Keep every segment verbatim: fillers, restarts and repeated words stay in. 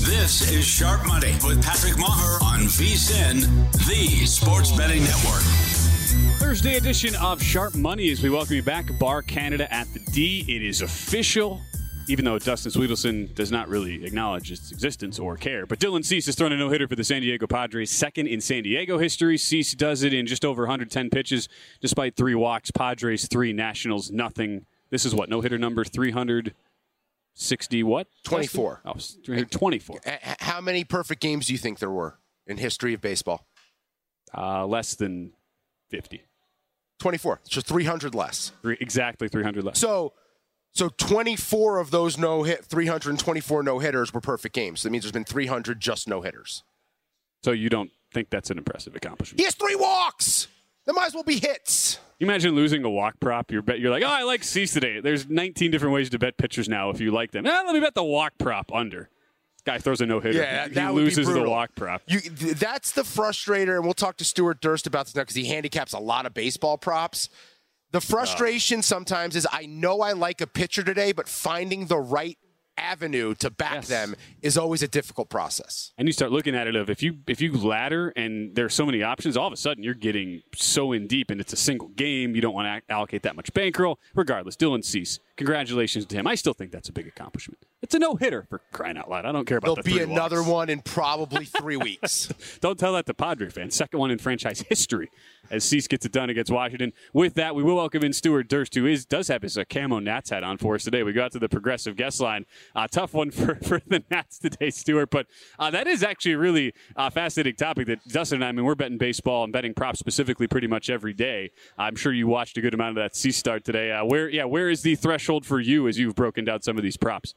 This is Sharp Money with Patrick Maher on V S I N, the Sports Betting Network. Thursday edition of Sharp Money as we welcome you back. Bar Canada at the D. It is official, even though Dustin Swedelson does not really acknowledge its existence or care. But Dylan Cease has thrown a no-hitter for the San Diego Padres, second in San Diego history. Cease does it in just over one hundred ten pitches, despite three walks. Padres, three. Nationals, nothing. This is what, no-hitter number three hundred sixty what? twenty-four. Oh, three hundred twenty-four. How many perfect games do you think there were in history of baseball? Uh, less than fifty. twenty-four. So three hundred less. Three, exactly three hundred less. So so twenty-four of those no hit, three hundred twenty-four no-hitters were perfect games. That means there's been three hundred just no-hitters. So you don't think that's an impressive accomplishment? He has three walks. There might as well be hits. You imagine losing a walk prop. You're, bet, you're like, oh, I like Cease today. There's nineteen different ways to bet pitchers now if you like them. Eh, let me bet the walk prop under. Guy throws a no-hitter. Yeah, he that would loses be the brutal. walk prop. You, th- that's the frustrator, and we'll talk to Stuart Durst about this now because he handicaps a lot of baseball props. The frustration oh. sometimes is I know I like a pitcher today, but finding the right avenue to back yes. them is always a difficult process. And you start looking at it of if you if you ladder and there's so many options, all of a sudden you're getting so in deep and it's a single game. You don't want to allocate that much bankroll. Regardless, Dylan Cease, congratulations to him. I still think that's a big accomplishment. It's a no-hitter for crying out loud. I don't care about There'll the be three another walks. one in probably three weeks. Don't tell that to Padre fans. Second one in franchise history as Cease gets it done against Washington. With that, we will welcome in Stuart Durst, who is does have his uh, camo Nats hat on for us today. We got to the progressive guest line. Uh, tough one for, for the Nats today, Stuart. But uh, that is actually a really uh, fascinating topic that Dustin and I, I mean, we're betting baseball and betting props specifically pretty much every day. I'm sure you watched a good amount of that Cease start today. Uh, where, yeah, where is the threshold for you as you've broken down some of these props?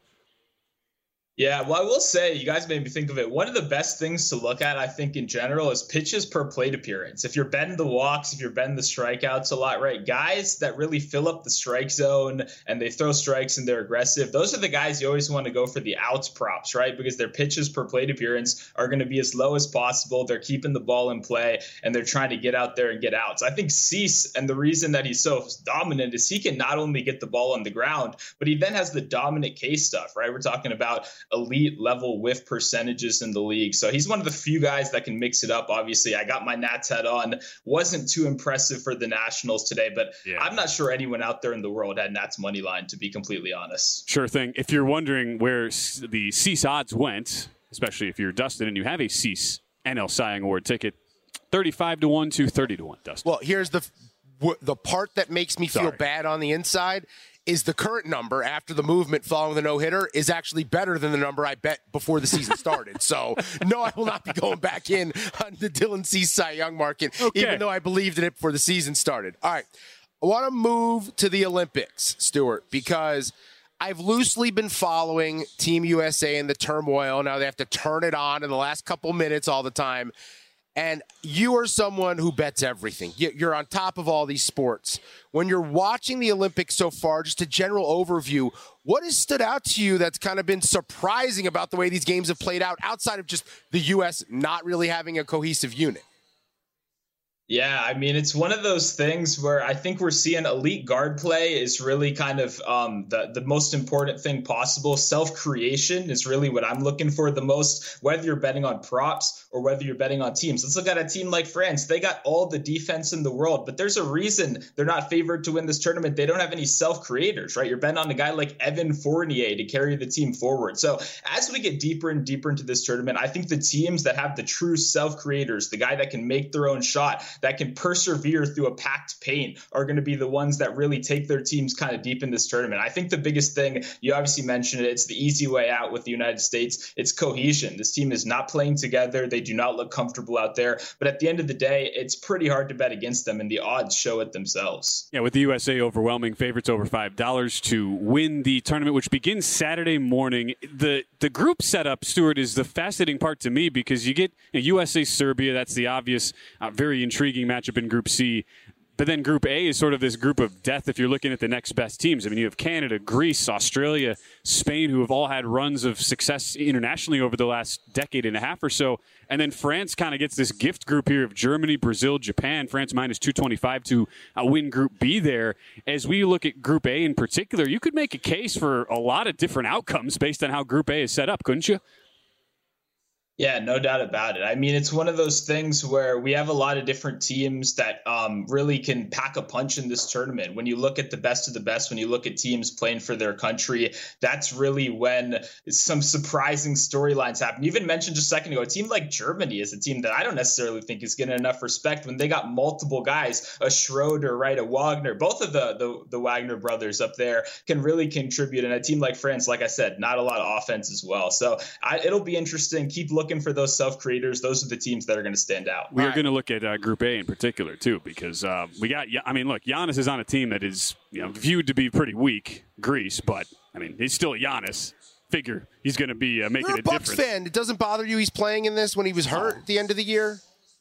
Yeah, well, I will say, you guys made me think of it. One of the best things to look at, I think, in general, is pitches per plate appearance. If you're betting the walks, if you're betting the strikeouts a lot, right? Guys that really fill up the strike zone and they throw strikes and they're aggressive, those are the guys you always want to go for the outs props, right? Because their pitches per plate appearance are going to be as low as possible. They're keeping the ball in play and they're trying to get out there and get outs. I think Cease, and the reason that he's so dominant is he can not only get the ball on the ground, but he then has the dominant case stuff, right? We're talking about elite level whiff percentages in the league. So he's one of the few guys that can mix it up. Obviously, I got my Nats hat on. Wasn't too impressive for the Nationals today, but yeah. I'm not sure anyone out there in the world had Nats money line, to be completely honest. Sure thing. If you're wondering where the Cease odds went, especially if you're Dustin and you have a Cease N L Cy Young Award ticket, thirty-five to one to thirty to one, Dustin. Well, here's the the part that makes me feel Sorry. bad on the inside is the current number after the movement following the no-hitter is actually better than the number I bet before the season started. So, no, I will not be going back in on the Dylan Cease Cy Young market, okay. even though I believed in it before the season started. All right, I want to move to the Olympics, Stuart, because I've loosely been following Team U S A and the turmoil. Now they have to turn it on in the last couple minutes all the time. And you are someone who bets everything. You're on top of all these sports. When you're watching the Olympics so far, just a general overview, what has stood out to you that's kind of been surprising about the way these games have played out outside of just the U S not really having a cohesive unit? Yeah, I mean, it's one of those things where I think we're seeing elite guard play is really kind of um, the, the most important thing possible. Self-creation is really what I'm looking for the most, whether you're betting on props or whether you're betting on teams. Let's look at a team like France. They got all the defense in the world, but there's a reason they're not favored to win this tournament. They don't have any self-creators, right? You're betting on a guy like Evan Fournier to carry the team forward. So as we get deeper and deeper into this tournament, I think the teams that have the true self-creators, the guy that can make their own shot, that can persevere through a packed paint are going to be the ones that really take their teams kind of deep in this tournament. I think the biggest thing, you obviously mentioned it, it's the easy way out with the United States. It's cohesion. This team is not playing together. They do not look comfortable out there. But at the end of the day, it's pretty hard to bet against them, and the odds show it themselves. Yeah, with the U S A overwhelming favorites over five dollars to win the tournament, which begins Saturday morning. The the group setup, Stuart, is the fascinating part to me because you get you know, U S A Serbia. That's the obvious, uh, very intriguing matchup in Group C. But then Group A is sort of this group of death if you're looking at the next best teams. I mean, you have Canada, Greece, Australia, Spain, who have all had runs of success internationally over the last decade and a half or so. And then France kind of gets this gift group here of Germany, Brazil, Japan. France minus two twenty-five to uh, win Group B there. As we look at Group A in particular, you could make a case for a lot of different outcomes based on how Group A is set up, couldn't you? Yeah, no doubt about it. I mean, it's one of those things where we have a lot of different teams that um, really can pack a punch in this tournament. When you look at the best of the best, when you look at teams playing for their country, that's really when some surprising storylines happen. You even mentioned just a second ago, a team like Germany is a team that I don't necessarily think is getting enough respect when they got multiple guys, a Schroeder, right, a Wagner, both of the, the, the Wagner brothers up there can really contribute. And a team like France, like I said, not a lot of offense as well. So I, it'll be interesting. Keep looking for those self-creators. Those are the teams that are going to stand out. We are going to look at uh, Group A in particular, too, because uh, we got, I mean, look, Giannis is on a team that is, you know, viewed to be pretty weak, Greece, but, I mean, he's still Giannis. Figure he's going to be uh, making You're a, a Bucks difference. fan. It doesn't bother you he's playing in this when he was hurt at the end of the year?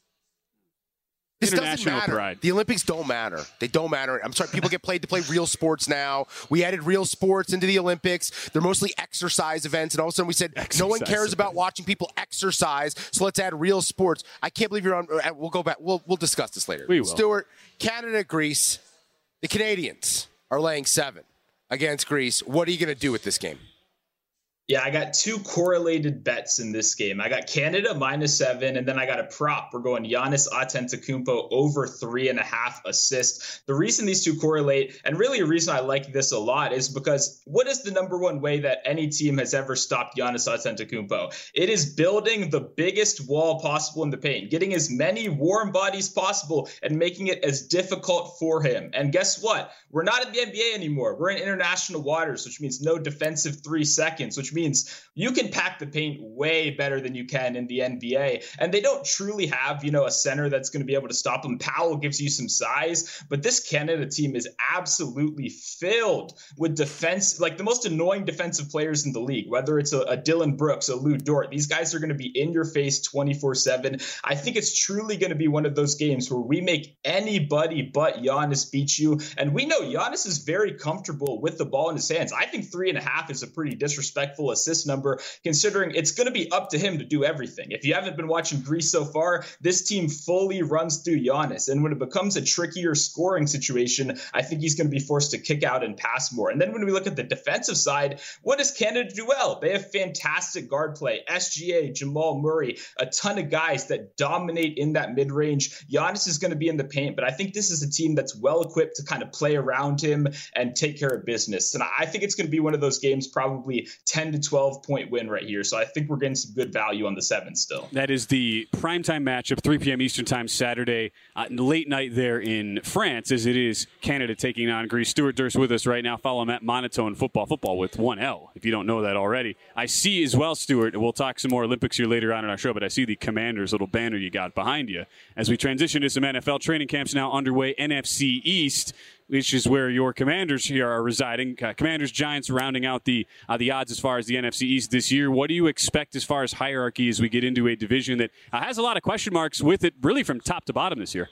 This doesn't International matter. pride. The Olympics don't matter. They don't matter. I'm sorry, people get paid to play real sports now. We added real sports into the Olympics. They're mostly exercise events, and all of a sudden we said exercise no one cares events. about watching people exercise, so let's add real sports. I can't believe you're on. We'll go back. We'll we'll discuss this later. We will. Stuart, Canada, Greece. The Canadians are laying seven against Greece. What are you going to do with this game? Yeah, I got two correlated bets in this game. I got Canada minus seven, and then I got a prop. We're going Giannis Antetokounmpo over three and a half assists. The reason these two correlate, and really a reason I like this a lot, is because what is the number one way that any team has ever stopped Giannis Antetokounmpo? It is building the biggest wall possible in the paint, getting as many warm bodies possible, and making it as difficult for him. And guess what? We're not in the N B A anymore. We're in international waters, which means no defensive three seconds, which means you can pack the paint way better than you can in the N B A. And they don't truly have, you know, a center that's going to be able to stop them. Powell gives you some size, but this Canada team is absolutely filled with defense, like the most annoying defensive players in the league, whether it's a, a Dylan Brooks, a Lou Dort. These guys are going to be in your face twenty-four seven. I think it's truly going to be one of those games where we make anybody but Giannis beat you. And we know Giannis is very comfortable with the ball in his hands. I think three and a half is a pretty disrespectful assist number, considering it's going to be up to him to do everything. If you haven't been watching Greece so far, this team fully runs through Giannis. And when it becomes a trickier scoring situation, I think he's going to be forced to kick out and pass more. And then when we look at the defensive side, what does Canada do well? They have fantastic guard play. S G A, Jamal Murray, a ton of guys that dominate in that mid-range. Giannis is going to be in the paint, but I think this is a team that's well equipped to kind of play around him and take care of business. And I think it's going to be one of those games, probably ten to twelve point win right here. So I think we're getting some good value on the seven still. That is the primetime matchup, three p.m. Eastern time Saturday, uh, late night there in France, as it is Canada taking on Greece. Stuart Durst with us right now. Follow him at Monotone Football, football with one L, if you don't know that already. I see as well, Stuart, we'll talk some more Olympics here later on in our show, but I see the Commanders little banner you got behind you. As we transition to some N F L training camps now underway, N F C East, which is where your Commanders here are residing. Uh, Commanders, Giants rounding out the uh, the odds as far as the N F C East this year. What do you expect as far as hierarchy as we get into a division that uh, has a lot of question marks with it really from top to bottom this year?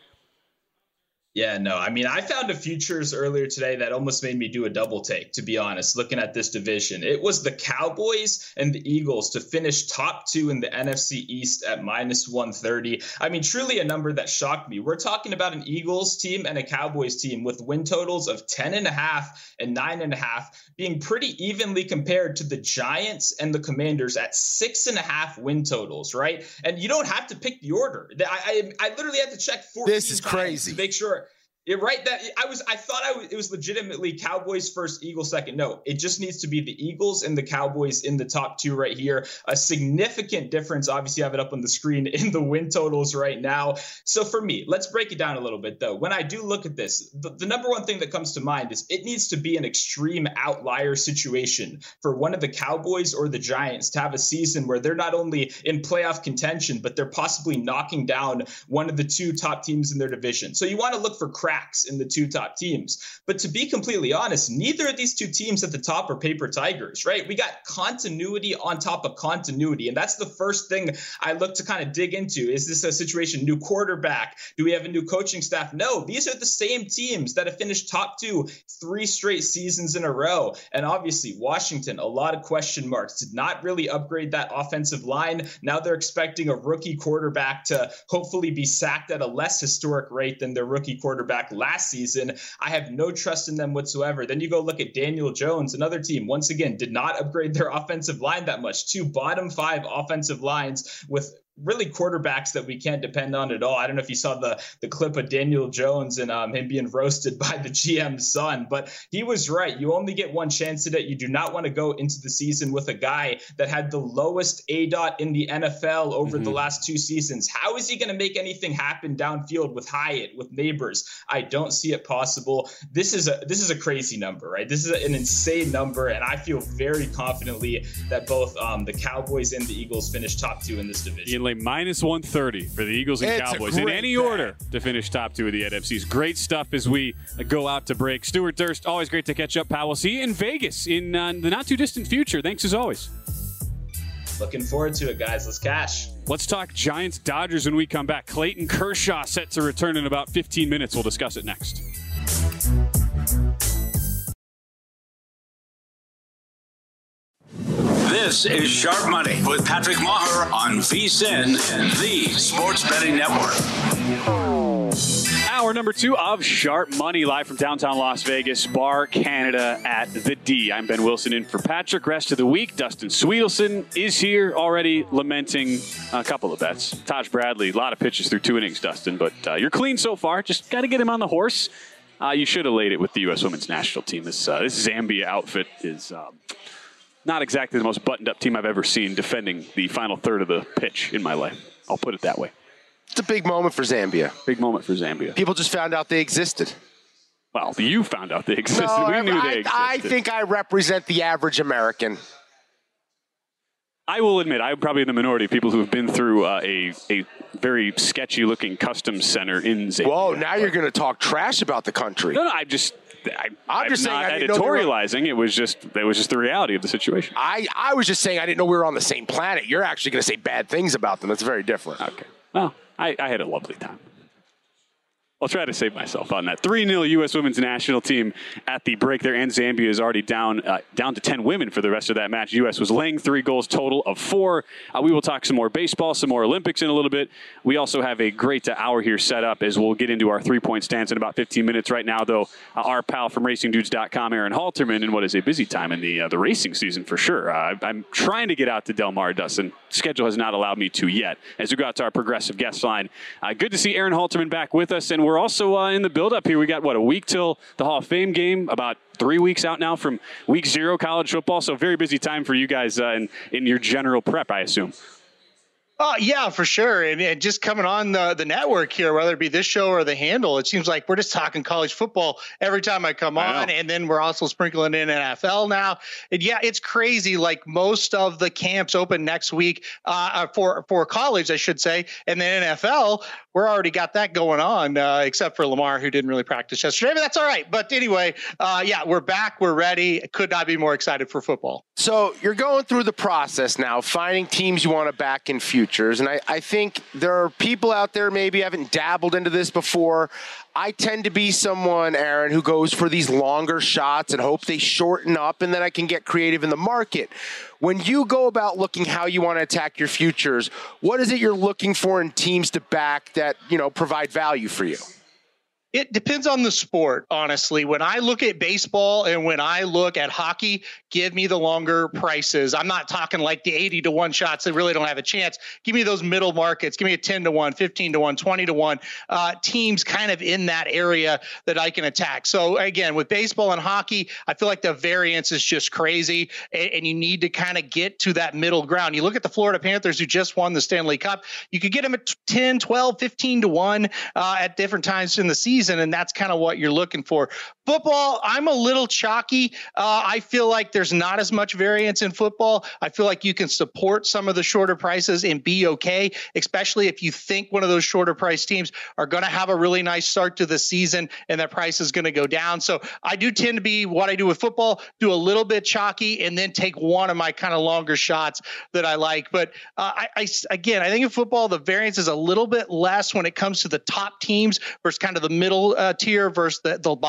Yeah, no, I mean, I found a futures earlier today that almost made me do a double take, to be honest, looking at this division. It was the Cowboys and the Eagles to finish top two in the N F C East at minus one thirty. I mean, truly a number that shocked me. We're talking about an Eagles team and a Cowboys team with win totals of ten and a half and nine and a half being pretty evenly compared to the Giants and the Commanders at six and a half win totals, right? And you don't have to pick the order. I, I, I literally had to check fourteen This is crazy. to make sure. You're right that I was. I thought I was, it was legitimately Cowboys first, Eagles second. No, it just needs to be the Eagles and the Cowboys in the top two right here. A significant difference. Obviously, I have it up on the screen in the win totals right now. So for me, let's break it down a little bit though. When I do look at this, the, the number one thing that comes to mind is it needs to be an extreme outlier situation for one of the Cowboys or the Giants to have a season where they're not only in playoff contention, but they're possibly knocking down one of the two top teams in their division. So you want to look for cracks in the two top teams. But to be completely honest, neither of these two teams at the top are paper tigers, right? We got continuity on top of continuity. And that's the first thing I look to kind of dig into. Is this a situation, new quarterback? Do we have a new coaching staff? No, these are the same teams that have finished top two three straight seasons in a row. And obviously, Washington, a lot of question marks, did not really upgrade that offensive line. Now they're expecting a rookie quarterback to hopefully be sacked at a less historic rate than their rookie quarterback quarterback last season. I have no trust in them whatsoever. Then you go look at Daniel Jones, another team, once again, did not upgrade their offensive line that much. Two bottom five offensive lines with really quarterbacks that we can't depend on at all. I don't know if you saw the the clip of Daniel Jones and um, him being roasted by the G M's son, but he was right. You only get one chance at it. You do not want to go into the season with a guy that had the lowest A D O T in the N F L over mm-hmm. the last two seasons. How is he going to make anything happen downfield with Hyatt, with Neighbors? I don't see it possible. This is a this is a crazy number, right? This is an insane number, and I feel very confidently that both um, the Cowboys and the Eagles finish top two in this division. Minus one thirty for the Eagles and it's Cowboys in any bet. order to finish top two of the N F Cs. Great stuff as we go out to break. Stuart Durst, always great to catch up, pal. We'll see you in Vegas in uh, the not-too-distant future. Thanks as always. Looking forward to it, guys. Let's cash. Let's talk Giants-Dodgers when we come back. Clayton Kershaw set to return in about fifteen minutes. We'll discuss it next. This is Sharp Money with Patrick Maher on V S I N, the Sports Betting Network. Hour number two of Sharp Money, live from downtown Las Vegas, Bar Canada at the D. I'm Ben Wilson in for Patrick. Rest of the week, Dustin Swedelson is here already lamenting a couple of bets. Taj Bradley, a lot of pitches through two innings, Dustin, but uh, you're clean so far. Just got to get him on the horse. Uh, you should have laid it with the U S Women's National Team. This, uh, this Zambia outfit is... Um, Not exactly the most buttoned-up team I've ever seen defending the final third of the pitch in my life. I'll put it that way. It's a big moment for Zambia. Big moment for Zambia. People just found out they existed. Well, you found out they existed. No, we I, knew I, they existed. I think I represent the average American. I will admit, I'm probably in the minority of people who have been through uh, a a very sketchy-looking customs center in Zambia. Whoa, now but, you're going to talk trash about the country. No, no, I just... I, I'm, I'm just saying not I editorializing. It was just it was just the reality of the situation. I, I was just saying I didn't know we were on the same planet. You're actually going to say bad things about them. That's very different. Okay. Well, I, I had a lovely time. I'll try to save myself on that. three nil U S Women's National Team at the break there, and Zambia is already down uh, down to ten women for the rest of that match. U S was laying three goals total of four. Uh, we will talk some more baseball, some more Olympics in a little bit. We also have a great uh, hour here set up as we'll get into our three-point stance in about fifteen minutes. Right now, though, uh, our pal from Racing Dudes dot com, Aaron Halterman, in what is a busy time in the uh, the racing season for sure. Uh, I'm trying to get out to Del Mar, Dustin. Schedule has not allowed me to yet. As we go out to our progressive guest line, uh, good to see Aaron Halterman back with us, and we're also uh, in the build-up here. We got, what, a week till the Hall of Fame game, about three weeks out now from week zero college football, so very busy time for you guys uh, in, in your general prep, I assume. Oh, yeah, for sure. And, and just coming on the, the network here, whether it be this show or the handle, it seems like we're just talking college football every time I come on. I and then we're also sprinkling in N F L now. And yeah, it's crazy. Like most of the camps open next week uh, for, for college, I should say. And then N F L, we're already got that going on, uh, except for Lamar, who didn't really practice yesterday. But that's all right. But anyway, uh, yeah, we're back. We're ready. Could not be more excited for football. So you're going through the process now, finding teams you want to back in futures. And I, I think there are people out there maybe haven't dabbled into this before. I tend to be someone, Aaron, who goes for these longer shots and hope they shorten up, and then I can get creative in the market. When you go about looking how you want to attack your futures, what is it you're looking for in teams to back that, you know, provide value for you? It depends on the sport, honestly. When I look at baseball and when I look at hockey, give me the longer prices. I'm not talking like the eighty to one shots that really don't have a chance. Give me those middle markets. Give me a ten to one, fifteen to one, twenty to one uh, teams kind of in that area that I can attack. So again, with baseball and hockey, I feel like the variance is just crazy, and, and you need to kind of get to that middle ground. You look at the Florida Panthers, who just won the Stanley Cup. You could get them at ten, twelve, fifteen to one uh, at different times in the season. And that's kind of what you're looking for. Football, I'm a little chalky. Uh, I feel like there's not as much variance in football. I feel like you can support some of the shorter prices and be okay, especially if you think one of those shorter price teams are going to have a really nice start to the season and that price is going to go down. So I do tend to be what I do with football, do a little bit chalky and then take one of my kind of longer shots that I like. But uh, I, I, again, I think in football, the variance is a little bit less when it comes to the top teams versus kind of the middle uh, tier versus the, the bottom tier.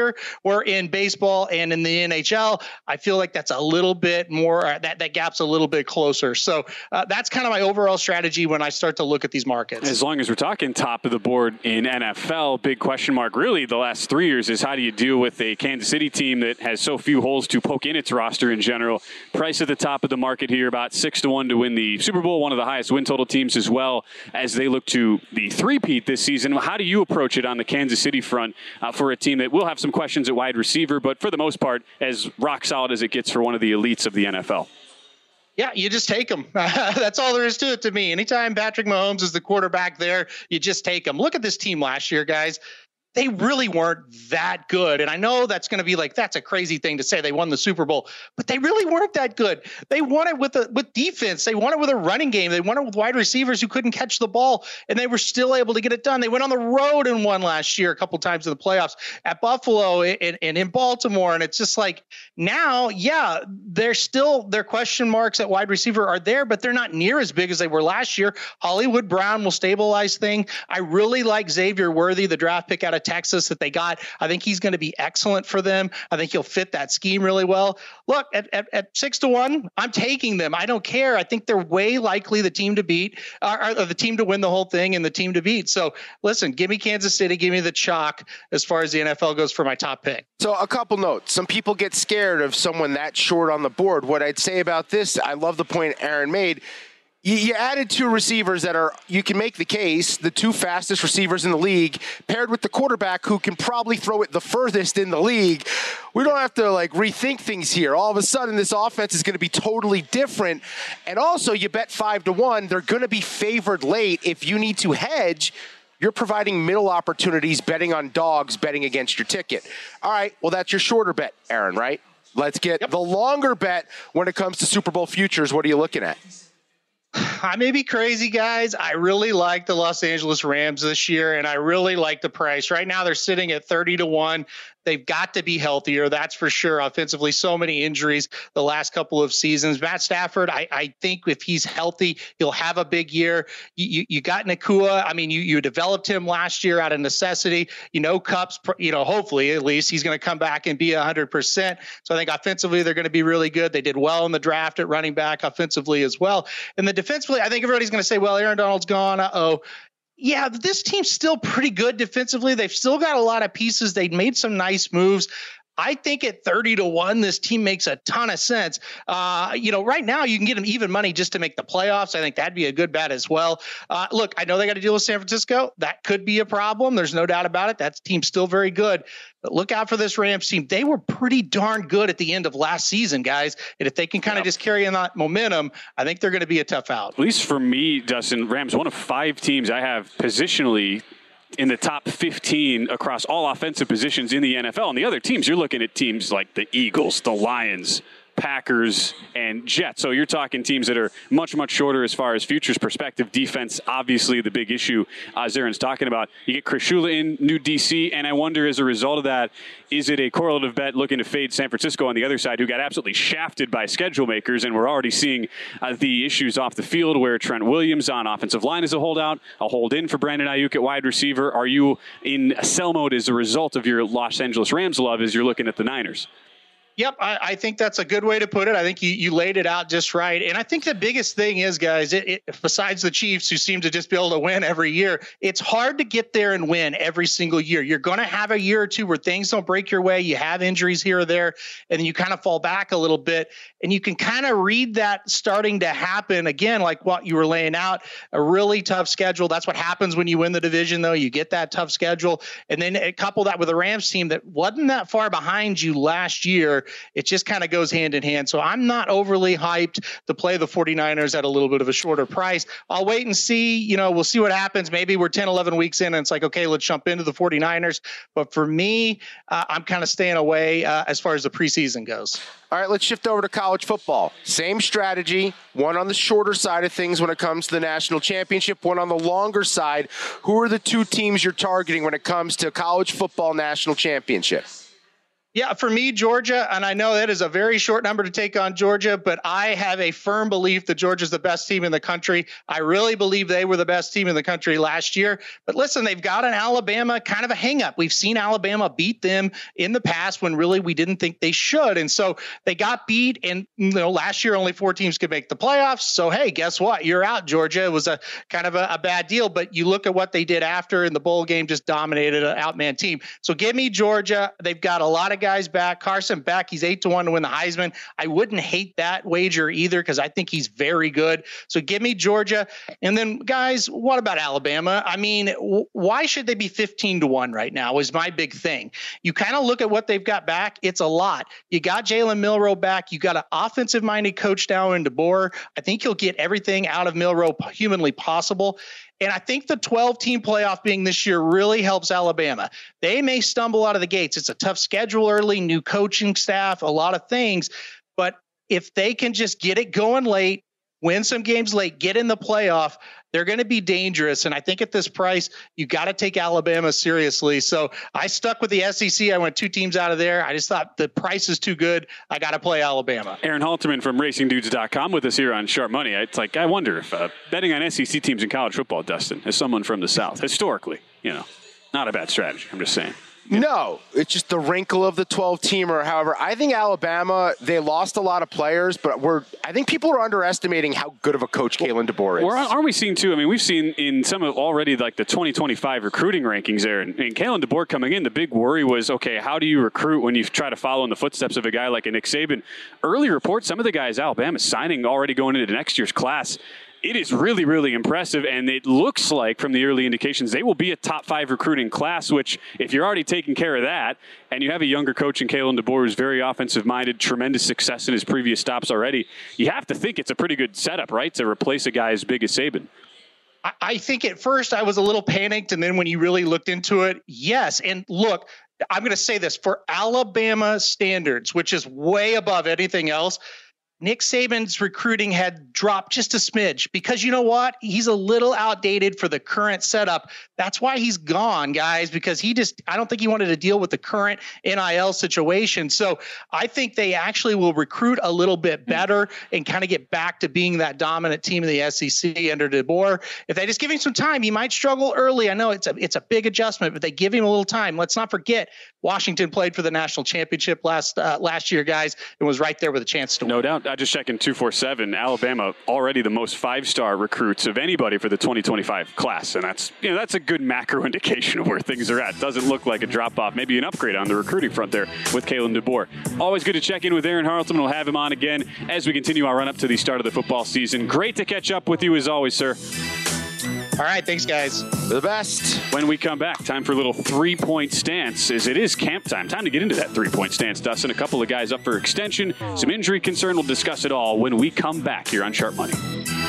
year, where in baseball and in the N H L, I feel like that's a little bit more, uh, that, that gap's a little bit closer. So uh, that's kind of my overall strategy when I start to look at these markets. As long as we're talking top of the board in N F L, big question mark really the last three years is how do you deal with a Kansas City team that has so few holes to poke in its roster in general. Price at the top of the market here, about six to one to win the Super Bowl, one of the highest win total teams as well as they look to the three-peat this season. How do you approach it on the Kansas City front uh, for a team that will have some questions at wide receiver, but for the most part, as rock solid as it gets for one of the elites of the N F L? Yeah, you just take them. That's all there is to it to me. Anytime Patrick Mahomes is the quarterback there, you just take them. Look at this team last year, guys. They really weren't that good. And I know that's going to be like, that's a crazy thing to say. They won the Super Bowl, but they really weren't that good. They won it with a, with defense. They won it with a running game. They won it with wide receivers who couldn't catch the ball, and they were still able to get it done. They went on the road and won last year a couple times in the playoffs at Buffalo and, and in Baltimore. And it's just like now, yeah, they're still, their question marks at wide receiver are there, but they're not near as big as they were last year. Hollywood Brown will stabilize things. I really like Xavier Worthy, the draft pick out of Texas that they got. I think he's going to be excellent for them. I think he'll fit that scheme really well. Look, at, at, at six to one, I'm taking them. I don't care. I think they're way likely the team to beat, uh, or the team to win the whole thing and the team to beat. So listen, give me Kansas City, give me the chalk as far as the N F L goes for my top pick. So a couple notes. Some people get scared of someone that short on the board. What I'd say about this, I love the point Aaron made. You added two receivers that are, you can make the case, the two fastest receivers in the league, paired with the quarterback who can probably throw it the furthest in the league. We don't have to, like, rethink things here. All of a sudden, this offense is going to be totally different. And also, you bet five to one, they're going to be favored late. If you need to hedge, you're providing middle opportunities, betting on dogs, betting against your ticket. All right, well, that's your shorter bet, Aaron, right? Let's get yep. the longer bet when it comes to Super Bowl futures. What are you looking at? I may be crazy, guys. I really like the Los Angeles Rams this year, and I really like the price. Right now, they're sitting at thirty to one. They've got to be healthier, that's for sure. Offensively, so many injuries the last couple of seasons. Matt Stafford, I, I think if he's healthy, he'll have a big year. You, you, you got Nakua. I mean, you, you developed him last year out of necessity. You know, Kupp's, you know, hopefully at least he's going to come back and be one hundred percent. So I think offensively, they're going to be really good. They did well in the draft at running back offensively as well. And the defensively, I think everybody's going to say, well, Aaron Donald's gone. Uh-oh. Yeah, this team's still pretty good defensively. They've still got a lot of pieces. They made some nice moves. I think at thirty to one, this team makes a ton of sense. Uh, you know, right now you can get them even money just to make the playoffs. I think that'd be a good bet as well. Uh, look, I know they got to deal with San Francisco. That could be a problem. There's no doubt about it. That team's still very good. But look out for this Rams team. They were pretty darn good at the end of last season, guys. And if they can kind of yep. just carry on that momentum, I think they're going to be a tough out. At least for me, Dustin, Rams, one of five teams I have positionally in the top fifteen across all offensive positions in the N F L. And the other teams, you're looking at teams like the Eagles, the Lions, Packers, and Jets. So you're talking teams that are much, much shorter as far as futures perspective. Defense, obviously the big issue, uh, as Aaron's talking about. You get Chris Shula in New D C, and I wonder as a result of that, is it a correlative bet looking to fade San Francisco on the other side, who got absolutely shafted by schedule makers, and we're already seeing uh, the issues off the field where Trent Williams on offensive line is a holdout, a hold in for Brandon Ayuk at wide receiver. Are you in sell mode as a result of your Los Angeles Rams love as you're looking at the Niners? Yep, I, I think that's a good way to put it. I think you, you laid it out just right. And I think the biggest thing is, guys, it, it, besides the Chiefs, who seem to just be able to win every year, it's hard to get there and win every single year. You're going to have a year or two where things don't break your way. You have injuries here or there, and then you kind of fall back a little bit. And you can kind of read that starting to happen again, like what you were laying out, a really tough schedule. That's what happens when you win the division, though. You get that tough schedule. And then couple that with a Rams team that wasn't that far behind you last year. It just kind of goes hand in hand. So I'm not overly hyped to play the 49ers at a little bit of a shorter price. I'll wait and see. You know, we'll see what happens. Maybe we're ten, eleven weeks in and it's like, okay, let's jump into the 49ers. But for me, uh, I'm kind of staying away uh, as far as the preseason goes. All right, let's shift over to college football. Same strategy, one on the shorter side of things when it comes to the national championship, one on the longer side. Who are the two teams you're targeting when it comes to college football national championship? Yeah, for me, Georgia, and I know that is a very short number to take on Georgia, but I have a firm belief that Georgia's the best team in the country. I really believe they were the best team in the country last year. But listen, they've got an Alabama kind of a hang-up. We've seen Alabama beat them in the past when really we didn't think they should. And so they got beat, and you know, last year only four teams could make the playoffs. So, hey, guess what? You're out, Georgia. It was a kind of a, a bad deal, but you look at what they did after in the bowl game, just dominated an outman team. So give me Georgia. They've got a lot of guys back. Carson Beck, he's eight to one to win the Heisman. I wouldn't hate that wager either because I think he's very good. So give me Georgia. And then, guys, what about Alabama? I mean, w- why should they be fifteen to one right now is my big thing. You kind of look at what they've got back. It's a lot. You got Jalen Milroe back. You got an offensive-minded coach down in DeBoer. I think he'll get everything out of Milroe humanly possible. And I think the twelve-team playoff being this year really helps Alabama. They may stumble out of the gates. It's a tough schedule early, new coaching staff, a lot of things. But if they can just get it going late, win some games late, get in the playoff, they're going to be dangerous. And I think at this price, you got to take Alabama seriously. So I stuck with the S E C. I went two teams out of there. I just thought the price is too good. I got to play Alabama. Aaron Halterman from Racing Dudes dot com with us here on Sharp Money. It's like, I wonder if uh, betting on S E C teams in college football, Dustin, as someone from the South, historically, you know, not a bad strategy. I'm just saying. No, it's just the wrinkle of the twelve-teamer. However, I think Alabama, they lost a lot of players, but we're I think people are underestimating how good of a coach Kalen DeBoer is. Well, aren't we seeing, too? I mean, we've seen in some of already like the twenty twenty-five recruiting rankings there, and, and Kalen DeBoer coming in, the big worry was, okay, how do you recruit when you try to follow in the footsteps of a guy like a Nick Saban? Early reports, some of the guys Alabama's signing already going into next year's class. It is really, really impressive, and it looks like from the early indications they will be a top five recruiting class, which if you're already taking care of that and you have a younger coach in Kalen DeBoer who's very offensive-minded, tremendous success in his previous stops already, you have to think it's a pretty good setup, right, to replace a guy as big as Saban. I think at first I was a little panicked, and then when you really looked into it, yes. And look, I'm going to say this. For Alabama standards, which is way above anything else, Nick Saban's recruiting had dropped just a smidge because you know what? He's a little outdated for the current setup. That's why he's gone, guys, because he just, I don't think he wanted to deal with the current N I L situation. So I think they actually will recruit a little bit better and kind of get back to being that dominant team in the S E C under DeBoer. If they just give him some time, he might struggle early. I know it's a, it's a big adjustment, but they give him a little time. Let's not forget Washington played for the national championship last, uh, last year, guys, and was right there with a chance to win. No doubt. I just checking two forty-seven. Alabama already the most five-star recruits of anybody for the twenty twenty-five class, and that's you know that's a good macro indication of where things are at. Doesn't look like a drop-off, maybe an upgrade on the recruiting front there with Kalen DeBoer. Always good to check in with Aaron Harleton. We'll have him on again as we continue our run-up to the start of the football season. Great to catch up with you as always, sir. All right, thanks, guys. The best. When we come back, time for a little three-point stance, as it is camp time. Time to get into that three-point stance, Dustin. A couple of guys up for extension, some injury concern. We'll discuss it all when we come back here on Sharp Money.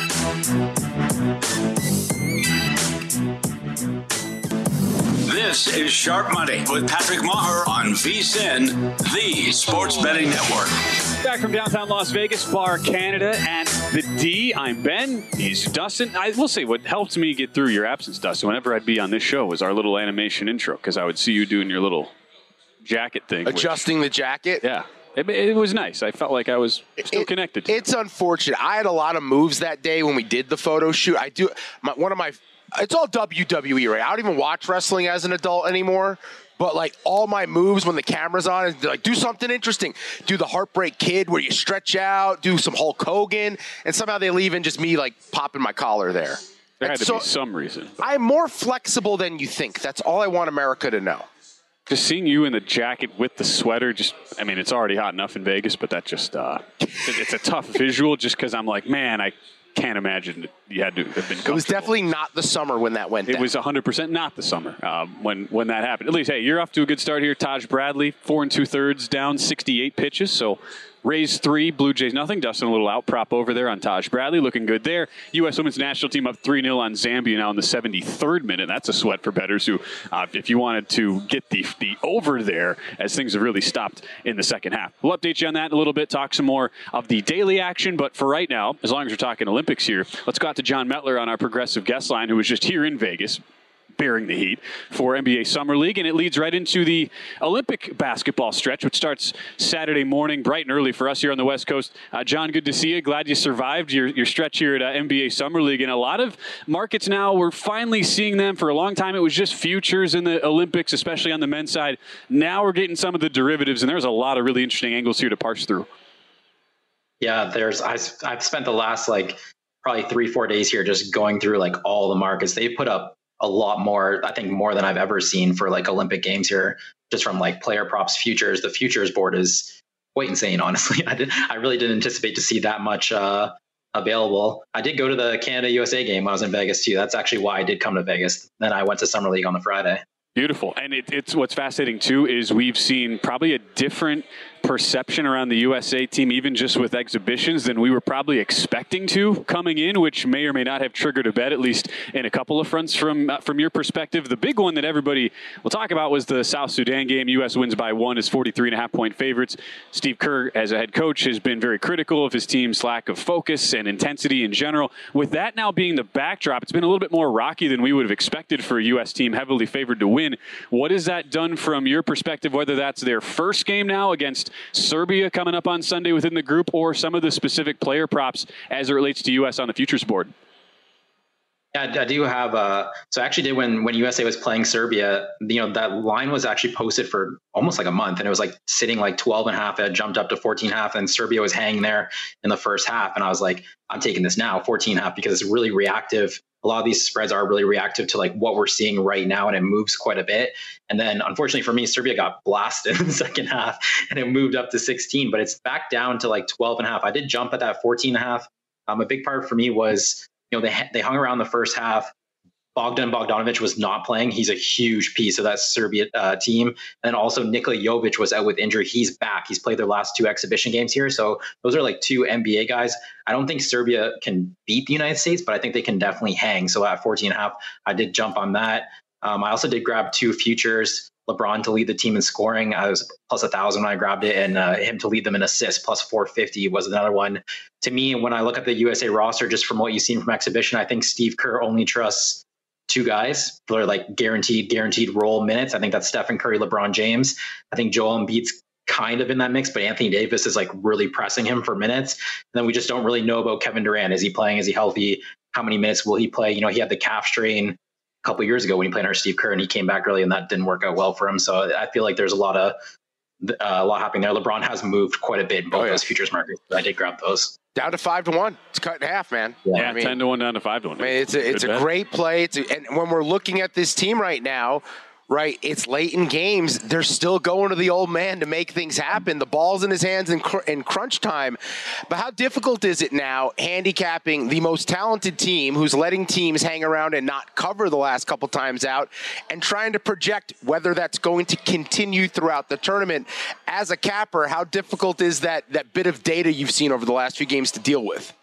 This is Sharp Money with Patrick Maher on V S I N, the Sports Betting Network. Back from downtown Las Vegas, Bar Canada at the D. I'm Ben. He's Dustin. I will say what helped me get through your absence, Dustin, whenever I'd be on this show was our little animation intro, because I would see you doing your little jacket thing. Adjusting which, the jacket? Yeah. It, it was nice. I felt like I was still it, connected to It's you. unfortunate. I had a lot of moves that day when we did the photo shoot. I do my, one of my it's all W W E, right? I don't even watch wrestling as an adult anymore. But, like, all my moves when the camera's on is, like, do something interesting. Do the Heartbreak Kid where you stretch out, do some Hulk Hogan, and somehow they leave in just me, like, popping my collar there. There had to so, be some reason. I'm more flexible than you think. That's all I want America to know. Just seeing you in the jacket with the sweater, just, I mean, it's already hot enough in Vegas, but that just, uh, it, it's a tough visual just because I'm like, man, I can't imagine you had to have been comfortable. It was definitely not the summer when that went It down. was one hundred percent not the summer um, when, when that happened. At least, hey, you're off to a good start here. Taj Bradley, four and two-thirds down, sixty-eight pitches, so Rays three, Blue Jays nothing. Dustin a little out prop over there on Taj Bradley, looking good there. U S Women's National Team up three nil on Zambia now in the seventy-third minute. That's a sweat for bettors who, uh, if you wanted to get the, the over there, as things have really stopped in the second half. We'll update you on that in a little bit, talk some more of the daily action. But for right now, as long as we're talking Olympics here, let's go out to John Metler on our progressive guest line, who was just here in Vegas. bearing the heat for N B A Summer League. And it leads right into the Olympic basketball stretch, which starts Saturday morning, bright and early for us here on the West Coast. Uh, John, good to see you. Glad you survived your, your stretch here at uh, N B A Summer League. And a lot of markets now, we're finally seeing them. For a long time, it was just futures in the Olympics, especially on the men's side. Now we're getting some of the derivatives, and there's a lot of really interesting angles here to parse through. Yeah, there's I, I've spent the last like probably three, four days here just going through like all the markets. They put up a lot more, I think more than I've ever seen for like Olympic games here, just from like player props, futures. The futures board is quite insane, honestly. I did, I really didn't anticipate to see that much uh, available. I did go to the Canada U S A game when I was in Vegas too. That's actually why I did come to Vegas. Then I went to Summer League on the Friday. Beautiful. And it, it's what's fascinating, too, is we've seen probably a different perception around the U S A team, even just with exhibitions, than we were probably expecting to coming in, which may or may not have triggered a bet, at least in a couple of fronts from uh, from your perspective. The big one that everybody will talk about was the South Sudan game. U S wins by one, is forty-three and a half point favorites. Steve Kerr, as a head coach, has been very critical of his team's lack of focus and intensity in general. With that now being the backdrop, it's been a little bit more rocky than we would have expected for a U S team heavily favored to win. What has that done from your perspective, whether that's their first game now against Serbia coming up on Sunday within the group, or some of the specific player props as it relates to U S on the futures board? Yeah, I do have. Uh, so I actually did when when U S A was playing Serbia. You know, that line was actually posted for almost like a month, and it was like sitting like twelve and a half. It jumped up to fourteen and a half, and Serbia was hanging there in the first half. And I was like, I'm taking this now, fourteen and a half, because it's really reactive. A lot of these spreads are really reactive to like what we're seeing right now, and it moves quite a bit. And then unfortunately for me, Serbia got blasted in the second half, and it moved up to sixteen, but it's back down to like twelve and a half. I did jump at that fourteen and a half. Um, a big part for me was, you know, they they hung around the first half. Bogdan Bogdanovic was not playing. He's a huge piece of that Serbia uh, team. And then also Nikola Jovic was out with injury. He's back. He's played their last two exhibition games here. So those are like two N B A guys. I don't think Serbia can beat the United States, but I think they can definitely hang. So at fourteen and a half, I did jump on that. Um, I also did grab two futures. LeBron to lead the team in scoring. I was plus a thousand when I grabbed it, and uh, him to lead them in assists plus four fifty was another one. To me, when I look at the U S A roster, just from what you've seen from exhibition, I think Steve Kerr only trusts two guys for like guaranteed, guaranteed role minutes. I think that's Stephen Curry, LeBron James. I think Joel Embiid's kind of in that mix, but Anthony Davis is like really pressing him for minutes. And then we just don't really know about Kevin Durant. Is he playing? Is he healthy? How many minutes will he play? You know, he had the calf strain a couple of years ago when he played under Steve Kerr, and he came back early, and that didn't work out well for him. So I feel like there's a lot of uh, a lot happening there. LeBron has moved quite a bit in both oh, yeah. those futures markets. I did grab those. Down to five to one. It's cut in half, man. Yeah, yeah I mean, ten to one down to five to one. I mean, it's a, it's a great play. It's a, and when we're looking at this team right now, right, it's late in games. They're still going to the old man to make things happen. The ball's in his hands in, cr- in crunch time. But how difficult is it now handicapping the most talented team who's letting teams hang around and not cover the last couple times out, and trying to project whether that's going to continue throughout the tournament? As a capper, how difficult is that, that bit of data you've seen over the last few games to deal with?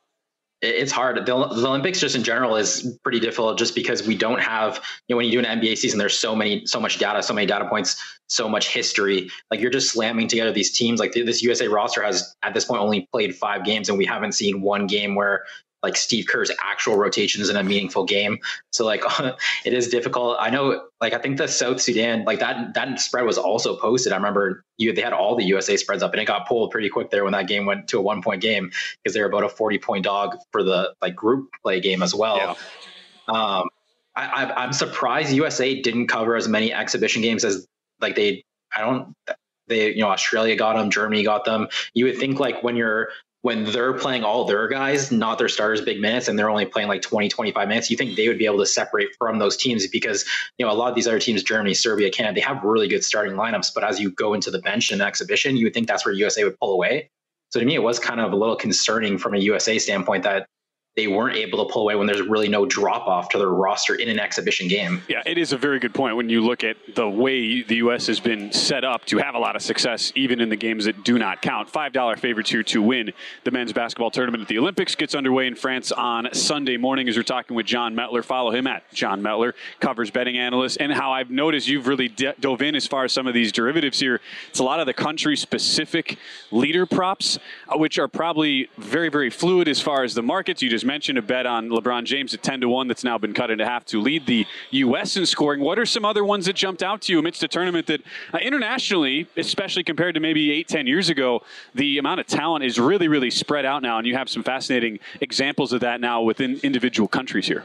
It's hard. The, the Olympics just in general is pretty difficult, just because we don't have, you know, when you do an N B A season, there's so many, so much data, so many data points, so much history. Like, you're just slamming together these teams. Like, this U S A roster has at this point only played five games, and we haven't seen one game where like Steve Kerr's actual rotations in a meaningful game. So like it is difficult. I know, like, I think the South Sudan, like that, that spread was also posted. I remember you, they had all the U S A spreads up, and it got pulled pretty quick there when that game went to a one point game, because they were about a forty point dog for the like group play game as well. Yeah. Um, I, I, I'm surprised U S A didn't cover as many exhibition games as like they, I don't, they, you know, Australia got them, Germany got them. You would think like when you're, when they're playing all their guys, not their starters, big minutes, and they're only playing like twenty, twenty-five minutes, you think they would be able to separate from those teams, because, you know, a lot of these other teams, Germany, Serbia, Canada, they have really good starting lineups. But as you go into the bench in exhibition, you would think that's where U S A would pull away. So to me, it was kind of a little concerning from a U S A standpoint that they weren't able to pull away when there's really no drop off to their roster in an exhibition game. Yeah, it is a very good point when you look at the way the U S has been set up to have a lot of success, even in the games that do not count. five dollar favorites here to win the men's basketball tournament at the Olympics. Gets underway in France on Sunday morning, as we're talking with John Metler. Follow him at John Metler, covers betting analyst. And how I've noticed you've really de- dove in as far as some of these derivatives here. It's a lot of the country-specific leader props, which are probably very, very fluid as far as the markets. You just as mentioned, a bet on LeBron James at ten to one that's now been cut into half to lead the U S in scoring. What are some other ones that jumped out to you amidst a tournament that uh, internationally, especially compared to maybe eight, ten years ago, the amount of talent is really, really spread out now, and you have some fascinating examples of that now within individual countries here?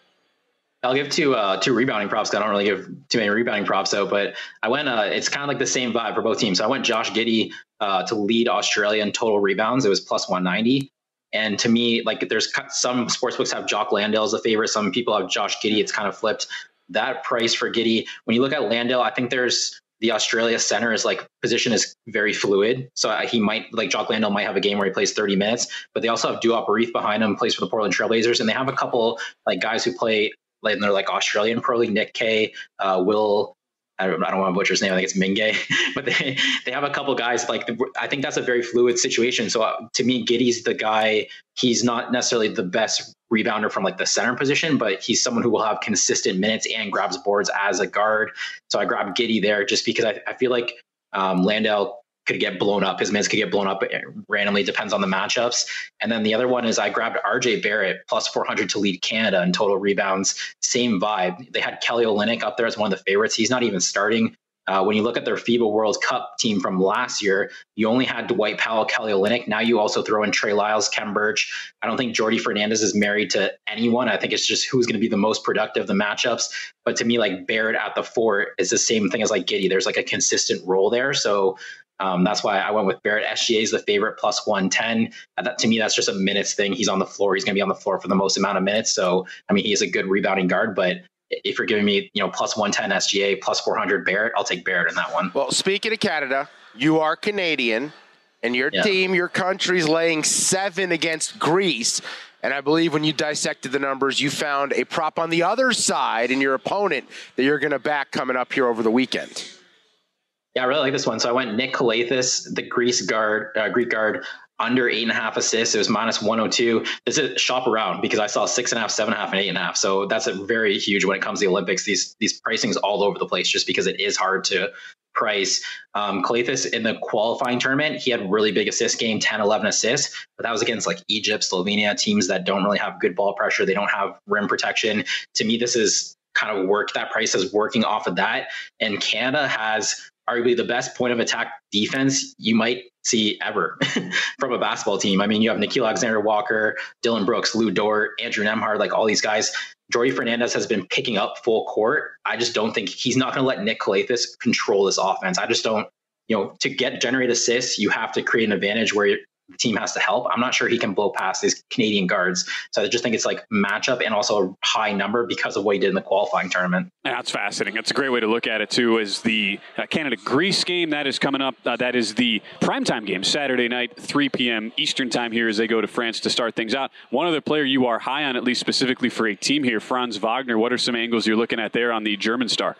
I'll give two uh, two rebounding props. I don't really give too many rebounding props out, but I went. Uh, it's kind of like the same vibe for both teams. So I went Josh Giddey uh, to lead Australia in total rebounds. It was plus one ninety. And to me, like there's some sportsbooks have Jock Landale as a favorite. Some people have Josh Giddey. It's kind of flipped. That price for Giddey, when you look at Landale, I think there's the Australia center is like position is very fluid. So he might like Jock Landale might have a game where he plays thirty minutes, but they also have Duop Arif behind him, plays for the Portland Trailblazers, and they have a couple like guys who play. And they're like Australian Pro League, Nick Kay, uh, Will, I don't, I don't want to butcher his name. I think it's Mingay, but they, they have a couple guys like, I think that's a very fluid situation. So uh, to me, Giddey's the guy, he's not necessarily the best rebounder from like the center position, but he's someone who will have consistent minutes and grabs boards as a guard. So I grabbed Giddey there just because I, I feel like um, Landale could get blown up. His minutes could get blown up randomly, depends on the matchups. And then the other one is I grabbed R J Barrett plus four hundred to lead Canada in total rebounds. Same vibe. They had Kelly Olynyk up there as one of the favorites. He's not even starting. Uh, when you look at their FIBA World Cup team from last year, you only had Dwight Powell, Kelly Olynyk. Now you also throw in Trey Lyles, Kem Birch. I don't think Jordi Fernandez is married to anyone. I think it's just who's going to be the most productive, the matchups. But to me, like Barrett at the four is the same thing as like Giddey. There's like a consistent role there. So Um, that's why I went with Barrett. S G A is the favorite, plus one ten. And that, to me, that's just a minutes thing. He's on the floor. He's going to be on the floor for the most amount of minutes. So, I mean, he is a good rebounding guard. But if you're giving me, you know, plus one ten S G A, plus four hundred Barrett, I'll take Barrett in that one. Well, speaking of Canada, you are Canadian, and your yeah. team, your country's laying seven against Greece. And I believe when you dissected the numbers, you found a prop on the other side in your opponent that you're going to back coming up here over the weekend. Yeah, I really like this one. So I went Nick Kalathis, the Greece guard, uh, Greek guard, under eight and a half assists. It was minus one oh two. This is shop around because I saw six and a half, seven and a half, and eight and a half. So that's a very huge when it comes to the Olympics. These these pricings all over the place just because it is hard to price. Um, Kalathis in the qualifying tournament, he had really big assist game, ten, eleven assists, but that was against like Egypt, Slovenia, teams that don't really have good ball pressure. They don't have rim protection. To me, this is kind of work. That price is working off of that. And Canada has arguably the best point of attack defense you might see ever from a basketball team. I mean, you have Nickeil Alexander-Walker, Dylan Brooks, Lou Dort, Andrew Nembhard, like all these guys. Jordi Fernandez has been picking up full court. I just don't think he's not going to let Nick Kalathis control this offense. I just don't, you know, to get generate assists, you have to create an advantage where the team has to help. I'm not sure he can blow past these Canadian guards. So I just think it's like matchup and also a high number because of what he did in the qualifying tournament. Yeah, that's fascinating. That's a great way to look at it, too, is the uh, Canada-Greece game. That is coming up. Uh, that is the primetime game, Saturday night, three p.m. Eastern time here as they go to France to start things out. One other player you are high on, at least specifically for a team here, Franz Wagner. What are some angles you're looking at there on the German star?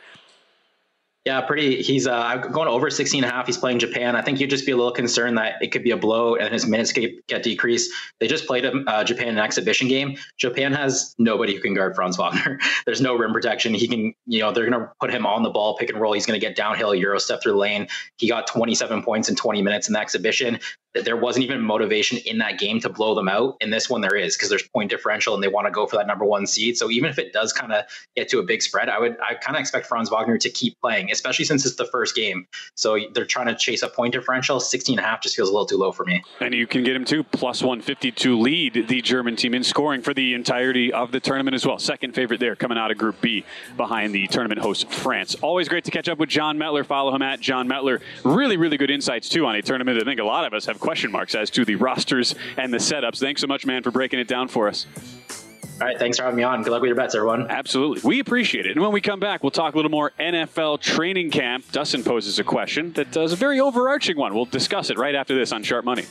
Yeah, pretty. He's uh, going over sixteen and a half. He's playing Japan. I think you'd just be a little concerned that it could be a blow and his minutes could get decreased. They just played uh, Japan in an exhibition game. Japan has nobody who can guard Franz Wagner. There's no rim protection. He can, you know, they're going to put him on the ball, pick and roll. He's going to get downhill, Euro step through the lane. He got twenty-seven points in twenty minutes in the exhibition. There wasn't even motivation in that game to blow them out. In this one, there is because there's point differential and they want to go for that number one seed. So even if it does kind of get to a big spread, I would, I kind of expect Franz Wagner to keep playing, especially since it's the first game. So they're trying to chase a point differential. sixteen and a half just feels a little too low for me. And you can get him to plus one fifty to lead the German team in scoring for the entirety of the tournament as well. Second favorite there coming out of Group B behind the tournament host France. Always great to catch up with John Metler. Follow him at John Metler. Really, really good insights too on a tournament I think a lot of us have question marks as to the rosters and the setups. Thanks so much, man, for breaking it down for us. All right, thanks for having me on. Good luck with your bets, everyone. Absolutely. We appreciate it. And when we come back, we'll talk a little more N F L training camp. Dustin poses a question that is a very overarching one. We'll discuss it right after this on Sharp Money.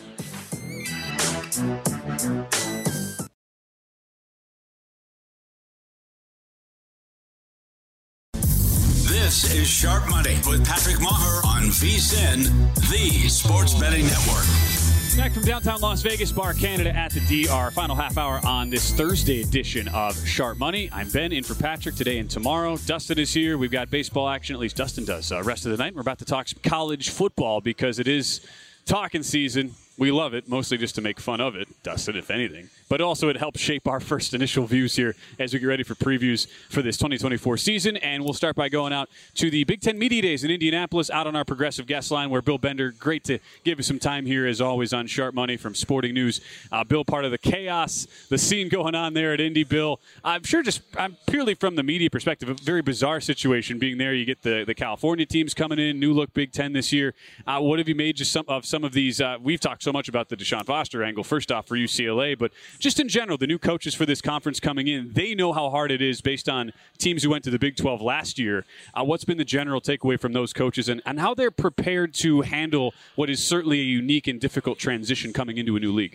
This is Sharp Money with Patrick Maher on V S I N, the Sports Betting Network. Back from downtown Las Vegas, Bar Canada at the D R. Final half hour on this Thursday edition of Sharp Money. I'm Ben, in for Patrick today and tomorrow. Dustin is here. We've got baseball action. At least Dustin does. Uh, rest of the night, we're about to talk some college football because it is talking season. We love it, mostly just to make fun of it, Dustin, if anything. but also it helps shape our first initial views here as we get ready for previews for this twenty twenty-four season. And we'll start by going out to the Big Ten Media Days in Indianapolis, out on our Progressive guest line, where Bill Bender, great to give you some time here as always on Sharp Money from Sporting News. Uh, Bill, part of the chaos, the scene going on there at Indy. Bill, I'm sure just I'm purely from the media perspective, a very bizarre situation being there. You get the, the California teams coming in, new look Big Ten this year. Uh, what have you made just some of some of these? Uh, we've talked so much about the Deshaun Foster angle, first off for U C L A, but just in general, the new coaches for this conference coming in, they know how hard it is based on teams who went to the Big twelve last year. Uh, what's been the general takeaway from those coaches and, and how they're prepared to handle what is certainly a unique and difficult transition coming into a new league?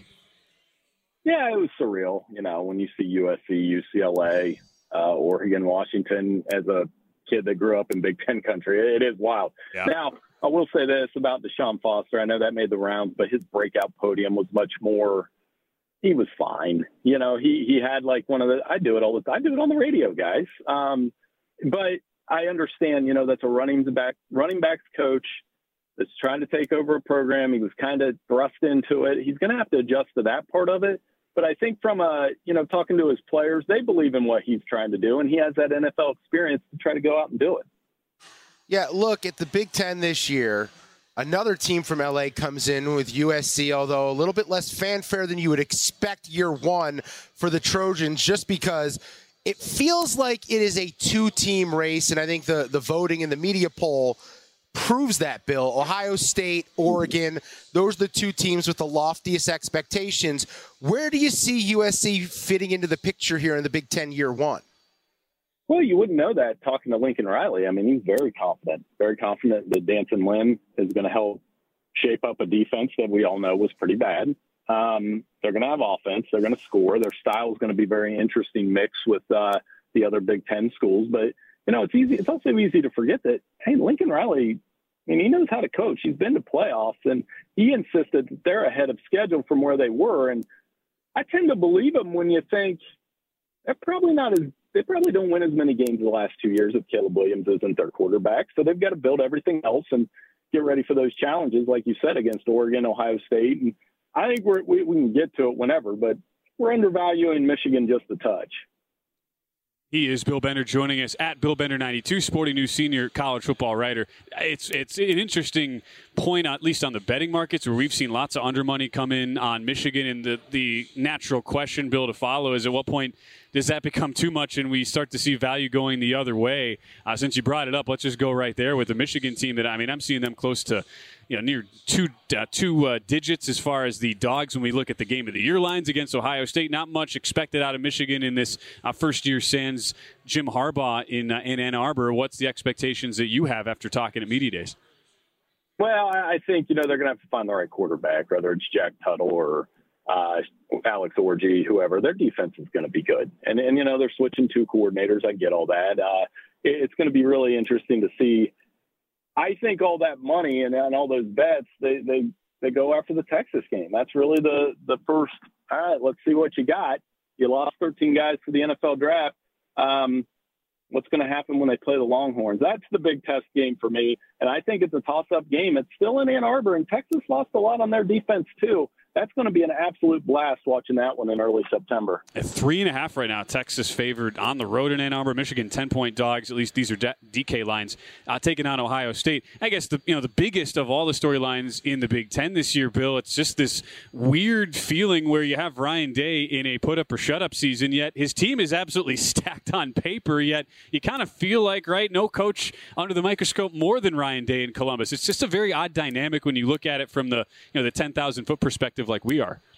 Yeah, it was surreal, you know, when you see U S C, U C L A, uh, Oregon, Washington as a kid that grew up in Big Ten country. It is wild. Yeah. Now, I will say this about Deshaun Foster. I know that made the rounds, but his breakout podium was much more – he was fine. You know, he, he had like one of the – I do it all the time. I do it on the radio, guys. Um, but I understand, you know, that's a running back running backs coach that's trying to take over a program. He was kind of thrust into it. He's going to have to adjust to that part of it. But I think from a, you know, talking to his players, they believe in what he's trying to do, and he has that N F L experience to try to go out and do it. Yeah, look, at the Big Ten this year, another team from L A comes in with U S C, although a little bit less fanfare than you would expect year one for the Trojans, just because it feels like it is a two-team race, and I think the, the voting and the media poll proves that, Bill. Ohio State, Oregon, those are the two teams with the loftiest expectations. Where do you see U S C fitting into the picture here in the Big Ten year one? Well, you wouldn't know that talking to Lincoln Riley. I mean, he's very confident, very confident that D'Anton Lynn is going to help shape up a defense that we all know was pretty bad. Um, they're going to have offense. They're going to score. Their style is going to be very interesting mix with uh, the other Big Ten schools. But, you know, it's easy. It's also easy to forget that, hey, Lincoln Riley, I mean, he knows how to coach. He's been to playoffs, and he insisted that they're ahead of schedule from where they were. And I tend to believe him when you think they're probably not as They probably don't win as many games the last two years if Caleb Williams isn't their quarterback. So they've got to build everything else and get ready for those challenges, like you said, against Oregon, Ohio State. And I think we're, we, we can get to it whenever, but we're undervaluing Michigan just a touch. He is Bill Bender joining us at Bill Bender ninety-two, Sporting News senior college football writer. It's it's an interesting point, at least on the betting markets, where we've seen lots of under money come in on Michigan. And the, the natural question, Bill, to follow is at what point does that become too much and we start to see value going the other way? Uh, since you brought it up, let's just go right there with the Michigan team that, I mean, I'm seeing them close to, you know, near two uh, two uh, digits as far as the dogs when we look at the game of the year lines against Ohio State. Not much expected out of Michigan in this uh, first year sans Jim Harbaugh in uh, in Ann Arbor. What's the expectations that you have after talking at Media Days? Well, I think, you know, they're going to have to find the right quarterback, whether it's Jack Tuttle or uh, Alex Orji, whoever. Their defense is going to be good. And, and, you know, they're switching two coordinators. I get all that. Uh, it, it's going to be really interesting to see. I think all that money and, and all those bets, they, they, they go after the Texas game. That's really the, the first, all right, let's see what you got. You lost thirteen guys to the N F L draft. Um, what's going to happen when they play the Longhorns? That's the big test game for me. And I think it's a toss-up game. It's still in Ann Arbor, and Texas lost a lot on their defense too. That's going to be an absolute blast watching that one in early September. At three and a half right now, Texas favored on the road in Ann Arbor. Michigan ten-point dogs. At least these are D K lines. Uh, taking on Ohio State. I guess the you know the biggest of all the storylines in the Big Ten this year, Bill. It's just this weird feeling where you have Ryan Day in a put up or shut up season. Yet his team is absolutely stacked on paper. Yet you kind of feel like right, no coach under the microscope more than Ryan Day in Columbus. It's just a very odd dynamic when you look at it from the you know the ten thousand foot perspective. Like we are.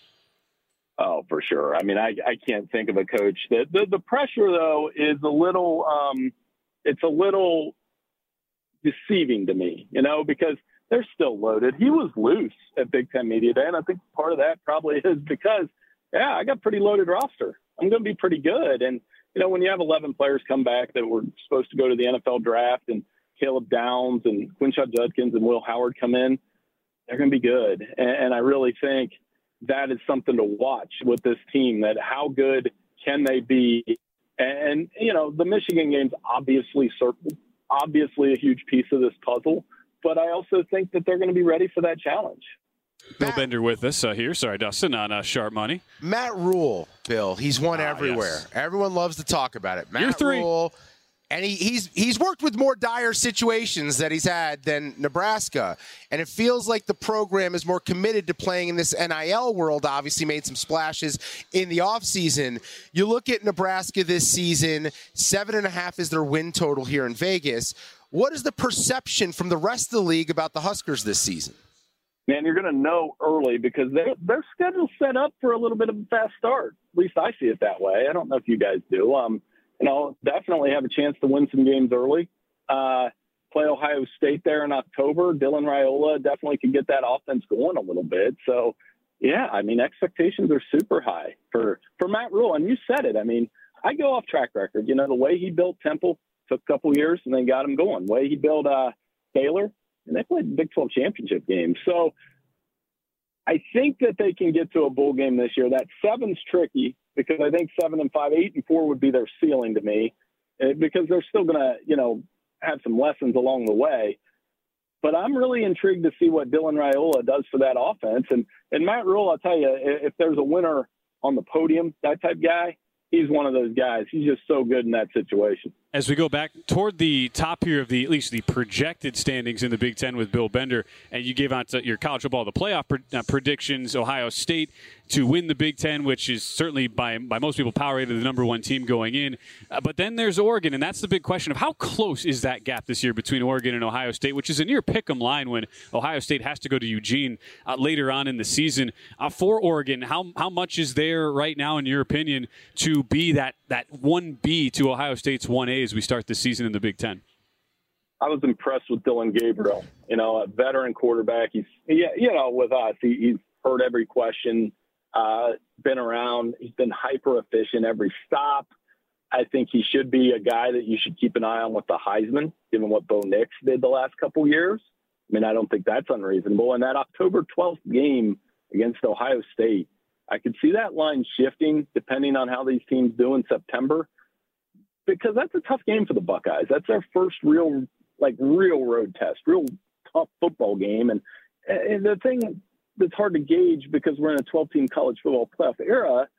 Oh, for sure. I mean, I, I can't think of a coach that the, the pressure though is a little, um, it's a little deceiving to me, you know, because they're still loaded. He was loose at Big Ten Media Day. And I think part of that probably is because, yeah, I got a pretty loaded roster. I'm going to be pretty good. And, you know, when you have eleven players come back that were supposed to go to the N F L draft and Caleb Downs and Quinshot Judkins and Will Howard come in, they're going to be good. And, and I really think that is something to watch with this team, that how good can they be? And, and you know, the Michigan game's obviously, obviously a huge piece of this puzzle, but I also think that they're going to be ready for that challenge. Bill Matt, Bender with us uh, here. Sorry, Dustin, on uh, Sharp Money. Matt Rule, Bill. He's won Ah, everywhere. yes. Everyone loves to talk about it. Matt Year three. Rule, and he, he's he's worked with more dire situations that he's had than Nebraska. And it feels like the program is more committed to playing in this N I L world. Obviously made some splashes in the offseason. You look at Nebraska this season, seven and a half is their win total here in Vegas. What is the perception from the rest of the league about the Huskers this season? Man, you're going to know early because their their schedule's set up for a little bit of a fast start. At least I see it that way. I don't know if you guys do. Um, you know, definitely have a chance to win some games early. Uh, play Ohio State there in October. Dylan Raiola definitely can get that offense going a little bit. So, yeah, I mean, expectations are super high for, for Matt Rule. And you said it. I mean, I go off track record. You know, the way he built Temple took a couple years and then got him going. The way he built uh, Baylor, and they played Big twelve championship games. So I think that they can get to a bowl game this year. That seven's tricky because I think seven and five, eight and four would be their ceiling to me because they're still going to, you know, have some lessons along the way. But I'm really intrigued to see what Dylan Raiola does for that offense. And, and Matt Rule, I'll tell you, if there's a winner on the podium, that type guy, he's one of those guys. He's just so good in that situation. As we go back toward the top here of the, at least the projected standings in the Big Ten with Bill Bender, and you gave out your college football, the playoff pre- uh, predictions, Ohio State to win the Big Ten, which is certainly by by most people power rated the number one team going in. Uh, but then there's Oregon, and that's the big question of how close is that gap this year between Oregon and Ohio State, which is a near pick-em line when Ohio State has to go to Eugene uh, later on in the season. Uh, for Oregon, how how much is there right now, in your opinion, to be that, that one B to Ohio State's one A as we start the season in the Big Ten? I was impressed with Dylan Gabriel, you know, a veteran quarterback. He's, he, you know, with us, he, he's heard every question, uh, been around. He's been hyper efficient every stop. I think he should be a guy that you should keep an eye on with the Heisman, given what Bo Nix did the last couple of years. I mean, I don't think that's unreasonable. And that October twelfth game against Ohio State, I could see that line shifting depending on how these teams do in September, because that's a tough game for the Buckeyes. That's their first real, like real road test, real tough football game. And, and the thing that's hard to gauge because we're in a twelve-team college football playoff era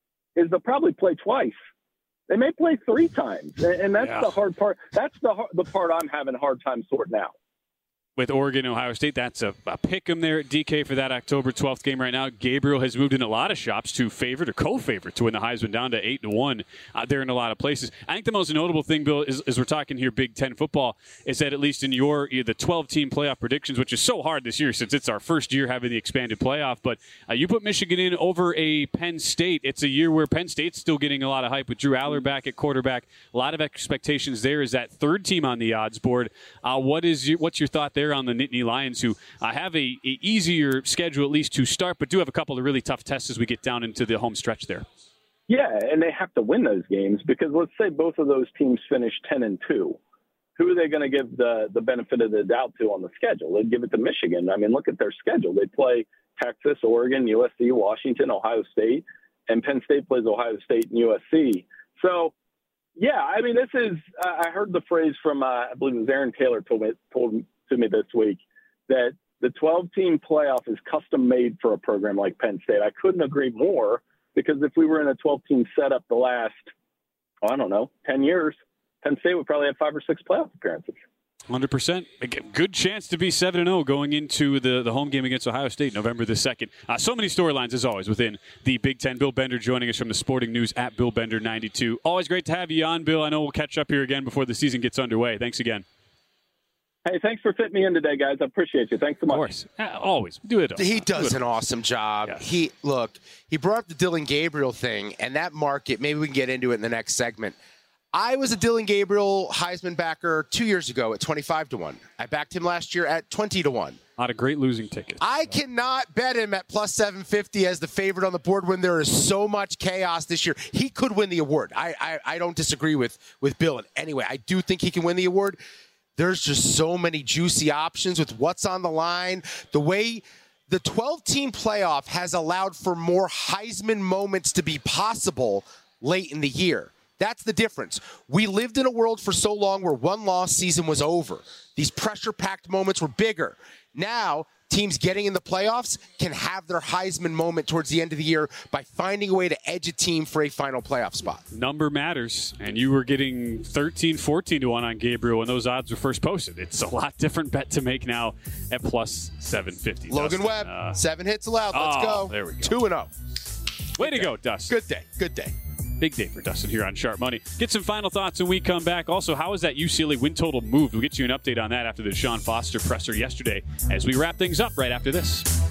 is they'll probably play twice. They may play three times, and that's yeah. the hard part. That's the the part I'm having a hard time sorting out. With Oregon and Ohio State, that's a, a pick-em there at D K for that October twelfth game right now. Gabriel has moved in a lot of shops to favorite or co-favorite to win the Heisman down to eight to one uh, there in a lot of places. I think the most notable thing, Bill, is, is we're talking here Big Ten football, is that at least in your the twelve-team playoff predictions, which is so hard this year since it's our first year having the expanded playoff, but uh, you put Michigan in over a Penn State. It's a year where Penn State's still getting a lot of hype with Drew Aller back at quarterback. A lot of expectations there. Is that third team on the odds board? Uh, what is your, what's your thought there on the Nittany Lions, who uh, have a, a easier schedule at least to start, but do have a couple of really tough tests as we get down into the home stretch there? Yeah, and they have to win those games because let's say both of those teams finish ten and two. Who are they going to give the, the benefit of the doubt to on the schedule? They'd give it to Michigan. I mean, look at their schedule. They play Texas, Oregon, U S C, Washington, Ohio State, and Penn State plays Ohio State and U S C. So, yeah, I mean, this is uh, – I heard the phrase from, uh, I believe it was Aaron Taylor told me, told to me this week, that the twelve-team playoff is custom-made for a program like Penn State. I couldn't agree more because if we were in a twelve-team setup the last, oh, I don't know, ten years, Penn State would probably have five or six playoff appearances. one hundred percent. A good chance to be seven and oh going into the, the home game against Ohio State November the second. Uh, so many storylines, as always, within the Big Ten. Bill Bender joining us from the Sporting News at Bill Bender ninety-two. Always great to have you on, Bill. I know we'll catch up here again before the season gets underway. Thanks again. Hey, thanks for fitting me in today, guys. I appreciate you. Thanks so much. Of course. Uh, always. Do it. He does do an it. awesome job. Yes. He Look, he brought up the Dylan Gabriel thing, and that market, maybe we can get into it in the next segment. I was a Dylan Gabriel Heisman backer two years ago at twenty-five to one. I backed him last year at twenty to one. A lot of great losing tickets. I cannot bet him at plus seven fifty as the favorite on the board when there is so much chaos this year. He could win the award. I I, I don't disagree with, with Bill. And anyway, I do think he can win the award. There's just so many juicy options with what's on the line. The way the twelve-team playoff has allowed for more Heisman moments to be possible late in the year. That's the difference. We lived in a world for so long where one loss season was over. These pressure-packed moments were bigger. Now, teams getting in the playoffs can have their Heisman moment towards the end of the year by finding a way to edge a team for a final playoff spot. Number matters, and you were getting thirteen, fourteen to one on Gabriel when those odds were first posted. It's a lot different bet to make now at plus seven fifty. Logan Dustin, Webb, uh, seven hits allowed. Let's oh, go. There we go. two and oh. Way to go, Dustin. Good day. Good day. Big day for Dustin here on Sharp Money. Get some final thoughts when we come back. Also, how has that U C L A win total moved? We'll get you an update on that after the Sean Foster presser yesterday as we wrap things up right after this.